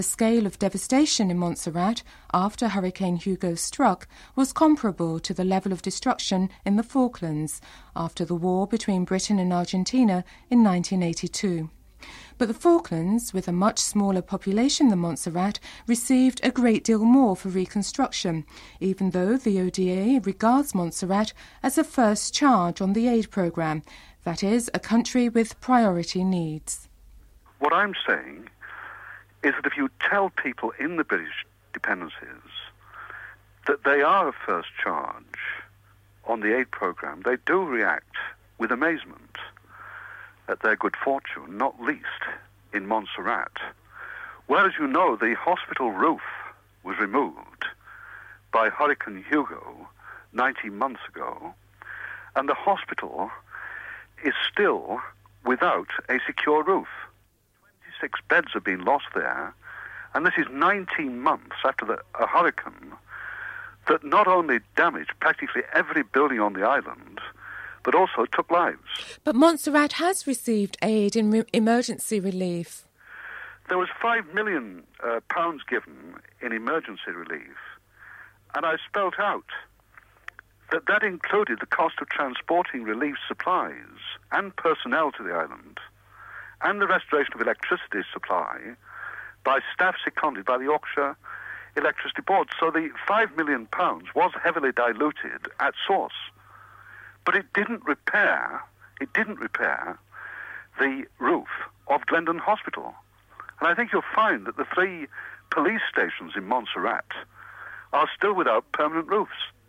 The scale of devastation in Montserrat after Hurricane Hugo struck was comparable to the level of destruction in the Falklands after the war between Britain and Argentina in 1982. But the Falklands, with a much smaller population than Montserrat, received a great deal more for reconstruction, even though the ODA regards Montserrat as a first charge on the aid programme, that is, a country with priority needs. What I'm saying is that if you tell people in the British dependencies that they are a first charge on the aid programme, they do react with amazement at their good fortune, not least in Montserrat, where, as you know, the hospital roof was removed by Hurricane Hugo 19 months ago, and the hospital is still without a secure roof. 26 beds have been lost there, and this is 19 months after a hurricane that not only damaged practically every building on the island, but also took lives. But Montserrat has received aid in emergency relief. There was £5 million given in emergency relief, and I spelt out that included the cost of transporting relief supplies and personnel to the island, and the restoration of electricity supply by staff seconded by the Yorkshire Electricity Board. So the £5 million was heavily diluted at source. But it didn't repair the roof of Glendon Hospital. And I think you'll find that the 3 police stations in Montserrat are still without permanent roofs.